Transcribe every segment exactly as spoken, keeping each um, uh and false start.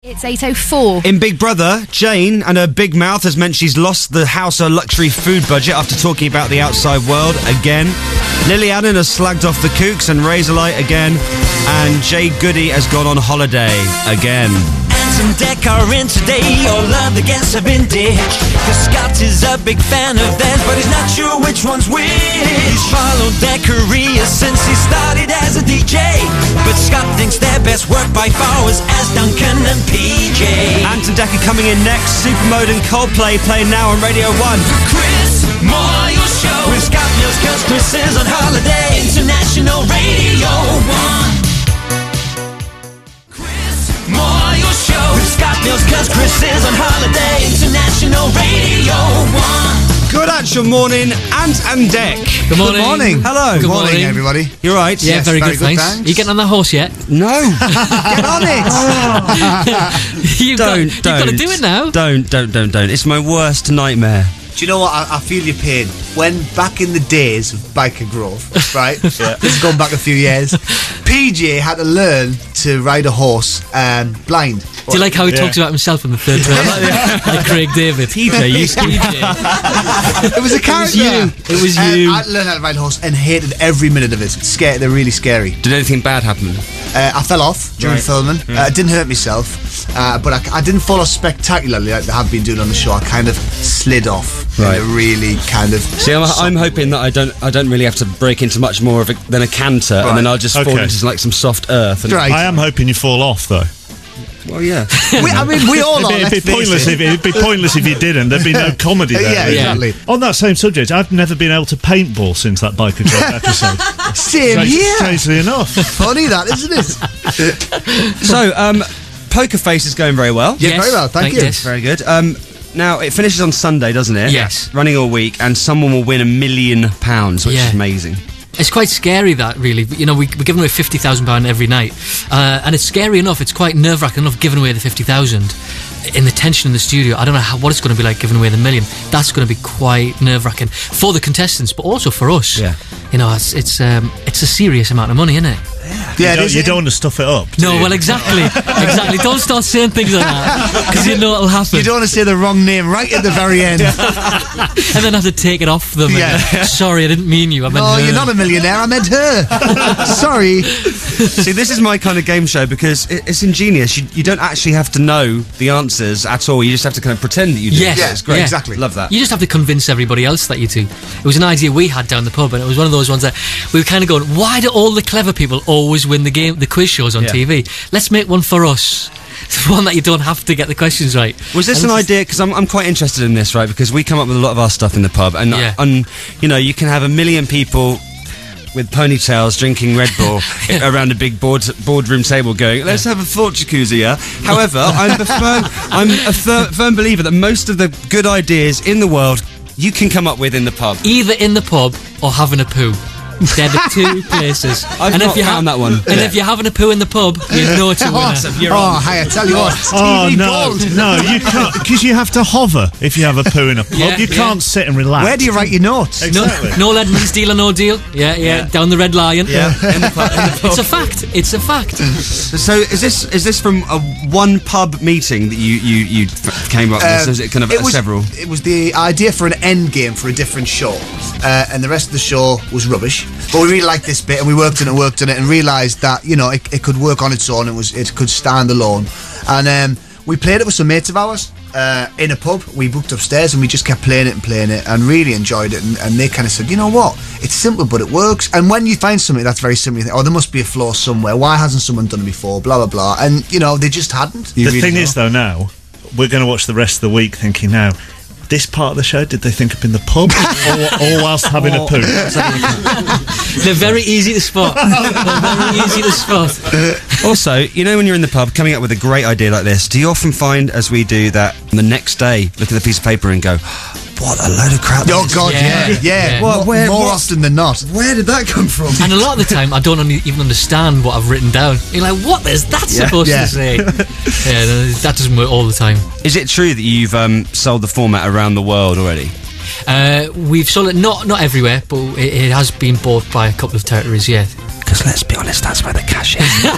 It's eight oh four. In Big Brother, Jane and her big mouth has meant she's lost the house her luxury food budget after talking about the outside world again. Lily Allen has slagged off the Kooks and Razorlight again. And Jay Goody has gone on holiday again. Some deck are in today, all of the guests have been ditched. Cause Scott is a big fan of theirs, but he's not sure which one's which. He's followed their career since he started as a D J, but Scott thinks their best work by far was as Duncan and P J. Anton Decker coming in next. Supermode and Coldplay playing now on Radio one. Chris Moyle Show with Scott Mills, cause Chris is on holiday. International Radio one. Chris Moyle Show with Scott Mills, cause Chris is on holiday. International Radio one. Good actual morning, Ant and Deck. Good morning. Good morning. Hello. Good Good morning, morning. everybody. You're right. Yeah, Yes, very, very good, good, thanks. thanks. You getting on the horse yet? No. Get on it. you've got, don't, you've don't. got to do it now. Don't, don't, don't, don't. It's my worst nightmare. Do you know what? I, I feel your pain. When back in the days of Biker Grove, right? yeah. This is going back a few years. P J had to learn to ride a horse um, blind. Do you like how he talks about himself in the third person? Like Craig David. P J, you P J. It was a character. you. It was Um, you. I learned how to ride a horse and hated every minute of it. Scared. They're really scary. Did anything bad happen? Uh, I fell off during Right. filming. Uh, I didn't hurt myself, uh, but I, I didn't fall off spectacularly like they have been doing on the show. I kind of slid off. Right. In a really kind of. See, I'm, I'm hoping that I don't, I don't really have to break into much more of a, than a canter, Right. and then I'll just fall Okay. into like some soft earth. And, Right. I am hoping you fall off, though. Well, yeah. we, I mean, we all are. It'd be, let's it'd be face pointless it. if it'd be pointless if you didn't. There'd be no comedy there. Yeah, exactly. On that same subject, I've never been able to paintball since that Biker Grove episode. Same Strange- here. Strangely enough. Funny that, isn't it? So, um, Poker Face is going very well. Yeah, Yes, very well. Thank, thank you. yes. Very good. Um, now, it finishes on Sunday, doesn't it? Yes. Running all week, and someone will win a million pounds, which Yeah. is amazing. It's quite scary, that, really. You know, we, we're giving away fifty thousand pounds every night. Uh, and it's scary enough, it's quite nerve-wracking enough giving away the fifty thousand. In the tension in the studio, I don't know how, what it's going to be like giving away the million. That's going to be quite nerve-wracking for the contestants, but also for us. Yeah. You know, it's it's um, it's a serious amount of money, isn't it? Yeah, you it don't, is. you don't want to stuff it up. do No, you? well, exactly. exactly. Don't start saying things like that, because you know it'll happen. You don't want to say the wrong name right at the very end. And then have to take it off them. Yeah. And, sorry, I didn't mean you. I meant Oh, her. you're not a millionaire. I meant her. Sorry. See, this is my kind of game show because it, it's ingenious. You, you don't actually have to know the answers at all. You just have to kind of pretend that you do. Yes. Yeah, it's great. Yeah. Exactly. Love that. You just have to convince everybody else that you do. It was an idea we had down the pub, and it was one of those ones that we were kind of going, why do all the clever people always win the game, the quiz shows on Yeah. T V? Let's make one for us. One that you don't have to get the questions right. Was this And an this is- idea? Because I'm, I'm quite interested in this, right? Because we come up with a lot of our stuff in the pub, and, Yeah. and you know, you can have a million people with ponytails drinking Red Bull around a big board boardroom table, going, "Let's have a thought jacuzzi." Yeah. However, I'm a firm, I'm a fir- firm believer that most of the good ideas in the world you can come up with in the pub. Either in the pub or having a poo. They're the two places. I've and not if you found that one. And if you're having a poo in the pub, you know it's a winner. You're Oh, on. hi, I tell you what. It's Oh, T V no. gold. No, you can't. Because you have to hover if you have a poo in a pub. Yeah, you yeah. can't sit and relax. Where do you write your notes? No, Exactly. no Edmonds deal or no deal. Yeah, yeah, Yeah. down the Red Lion. Yeah, in the pub. In the pub. It's a fact. It's a fact. So is this is this from a one pub meeting that you you, you f- came up with? Uh, Or is it kind of it was, several? It was the idea for an end game for a different show, uh, and the rest of the show was rubbish. But we really liked this bit, and we worked on it, and worked on it, and realised that you know it, it could work on its own. It was it could stand alone, and um, we played it with some mates of ours uh, in a pub. We booked upstairs, and we just kept playing it and playing it, and really enjoyed it. And, and they kind of said, you know what, it's simple, but it works. And when you find something that's very simple, you think, oh, there must be a flaw somewhere. Why hasn't someone done it before? Blah blah blah. And you know, they just hadn't. You The really thing know. is, though, now we're going to watch the rest of the week thinking, now, this part of the show, did they think up in the pub or, or whilst having a poo? They're very easy to spot. They're very easy to spot. Also, you know when you're in the pub coming up with a great idea like this, do you often find, as we do, that the next day look at the piece of paper and go, what a load of crap. Oh God, Yeah, yeah, yeah. yeah. Well, What, where- more what's- often than not. Where did that come from? And a lot of the time, I don't un- even understand what I've written down. You're like, what is that Yeah. supposed Yeah. to say? Yeah, no, that doesn't work all the time. Is it true that you've um, sold the format around the world already? Uh, we've sold it, not not everywhere, but it, it has been bought by a couple of territories, yeah. Because let's be honest, that's where the cash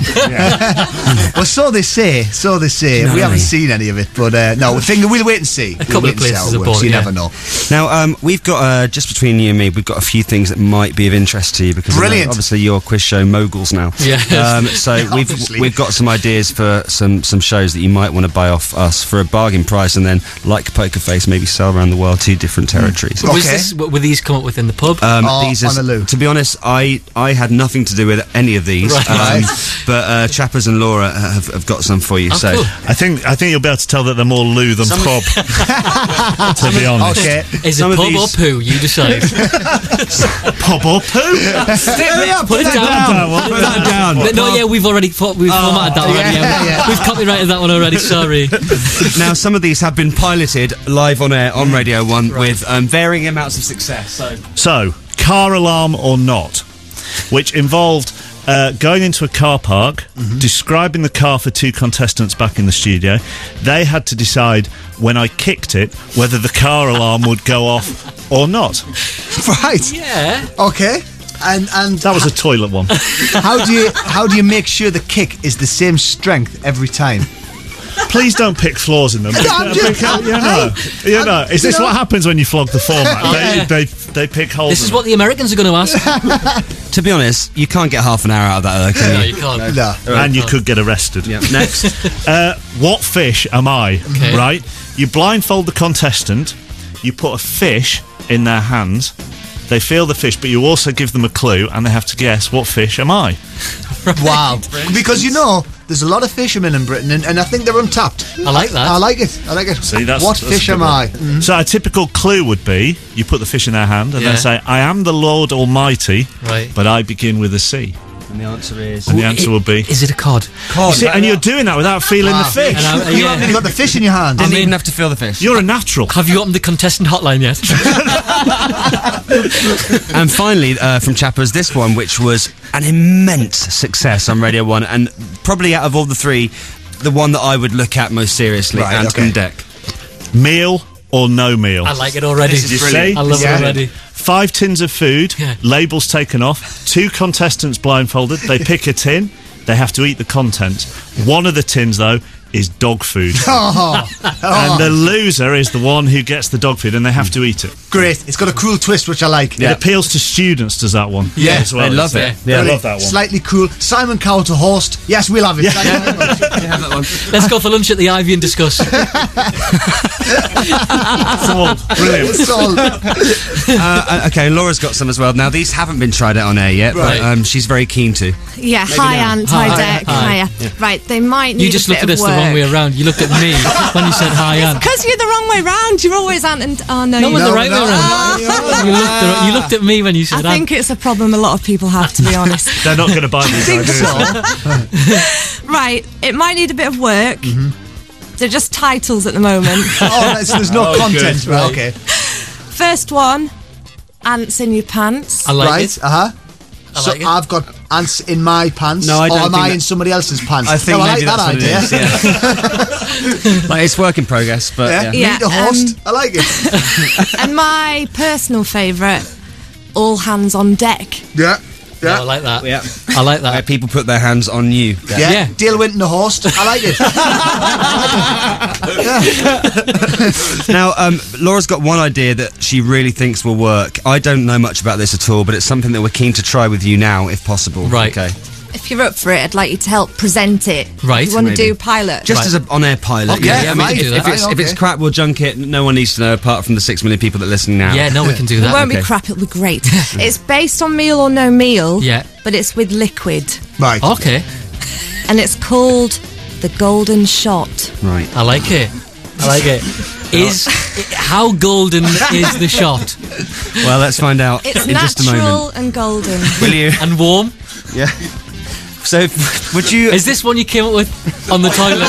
is. Well, so they say. So they say. You know we what I haven't mean? seen any of it, but uh, no, we think we'll wait and see. A couple of places are bought, You yeah. never know. Now, um, we've got, uh, just between you and me, we've got a few things that might be of interest to you because I know Brilliant. obviously you're quiz show moguls now. Yeah. Um, so we've Obviously. we've got some ideas for some, some shows that you might want to buy off us for a bargain price and then, like Poker Face, maybe sell around the world to different territories. Okay. Was this, were these come up with in the pub? Um, Oh, these on is, the loo. to be honest, I, I had nothing to do with any of these, Right. um, Right. but uh, Chappers and Laura have, have got some for you. Oh, so cool. I think I think you'll be able to tell that they're more loo than Some- pub. to be honest, Okay. Is it some of pub or these- poo? You decide. pub or poo? Put it down. Put that down. No, no, yeah, we've already fo- we've formatted that already. yeah, Yeah, yeah. We've copyrighted that one already. Sorry. Now, some of these have been piloted live on air on Radio one with um, varying amounts of success. So, So, car alarm or not, which involved uh, going into a car park, describing the car for two contestants back in the studio. They had to decide when I kicked it whether the car alarm would go off or not. Right. Yeah. Okay. And and That was a toilet one. how do you how do you make sure the kick is the same strength every time? Please don't pick flaws in them. I'm just- Because, you know, you know, is this you know- what happens when you flog the format? Yeah. They, they they pick holes. This is in what the Americans are going to ask. to be honest, you can't get half an hour out of that, though, can No, you? you can't. No. it. And you could get arrested. Yeah. Next. Uh, what fish am I? Okay. Right? You blindfold the contestant, you put a fish in their hands, they feel the fish, but you also give them a clue and they have to guess what fish am I. Wow. Because you know, there's a lot of fishermen in Britain, and, and I think they're untapped. I like that. I like it. I like it. See, that's what that's a fish good am one. I? Mhm. So a typical clue would be you put the fish in their hand and Yeah. then say, I am the Lord Almighty, Right. but I begin with a C. And the answer is... And the answer will be... Is it a cod? You see, and you're doing that without feeling Wow. the fish. And I- You yeah. haven't even got the fish in your hand. Didn't I mean- even have to feel the fish. You're a natural. Have you opened the contestant hotline yet? And finally, uh, from Chappers, this one, which was an immense success on Radio one, and probably out of all the three, the one that I would look at most seriously, Right, and okay. on deck. Meal or no meal? I like it already. This is You brilliant. see? I love Yeah. it already. Five tins of food, Yeah. labels taken off, two contestants blindfolded, they pick a tin, they have to eat the contents. One of the tins, though, is dog food. Oh, And the loser is the one who gets the dog food and they have to eat it. great. It's got a cruel twist, which I like. It appeals to students, does that one? Yeah, as well. they love it. Yeah, I Really love that one. Slightly cruel. Simon Cowell to host. Yes, we'll have it. Thank you very much. You have that one. Let's go for lunch at the Ivy and discuss. Sold. Brilliant. Sold. Uh, okay, Laura's got some as well. Now, these haven't been tried out on air yet, Right. but um, she's very keen to. Yeah, hi now. Ant, Hi. hi Deck, Hi. hiya. Right, they might need You just a bit looked at of us the wrong work. way around. You looked at me when you said hi, Anne. Because you're the wrong way round. You're always Ant and oh no, No, you was No, the right no. way around. You looked, at, you looked at me when you I said think it's a problem a lot of people have, to be honest. They're not going to buy these think ideas. so. Right, it might need a bit of work. They're just titles at the moment. Oh, there's, there's no Oh, content. good. Right, okay. First one, ants in your pants. I like right. it. Uh huh. I So like it. I've got ants in my pants. No, I or don't am think I that- in somebody else's pants? I think no, I maybe like that that's idea. what it is. Yeah. Like, it's work in progress, but Yeah. yeah. Yeah, Meet a host. um, I like it. And my personal favourite, all hands on deck. Yeah. No, I Yeah. like that. Yeah. I like Where that. people put their hands on you. Yeah. Yeah. Dale Winton, the host. I like it. Now, um, Laura's got one idea that she really thinks will work. I don't know much about this at all, but it's something that we're keen to try with you now, if possible. Right. Okay. If you're up for it, I'd like you to help present it. Right, You want to maybe. do pilot? Just Right. as an on-air pilot. Okay, yeah, we can do if, that. it's, Right, if it's okay. crap, we'll junk it. No one needs to know apart from the six million people that are listening now. Yeah, no, we can do It that. won't okay. be crap, it'll be great. It's based on Meal or No Meal, Yeah. but it's with liquid. Right. Okay, And it's called The Golden Shot. Right. I like it. I like it. Is how golden is the shot? Well, let's find out It's in just a moment. natural and golden. Will you? And warm? Yeah. So, would you... Is this one you came up with on the toilet?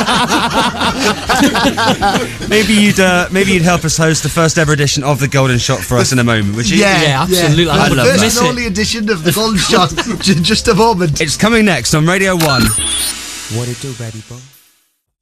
maybe you'd uh, maybe you'd help us host the first ever edition of the Golden Shot for us in a moment, would you? Yeah, Yeah, absolutely. I The would first miss and it. only edition of the Golden Shot. J- Just a moment. It's coming next on Radio One. What it do, baby boy?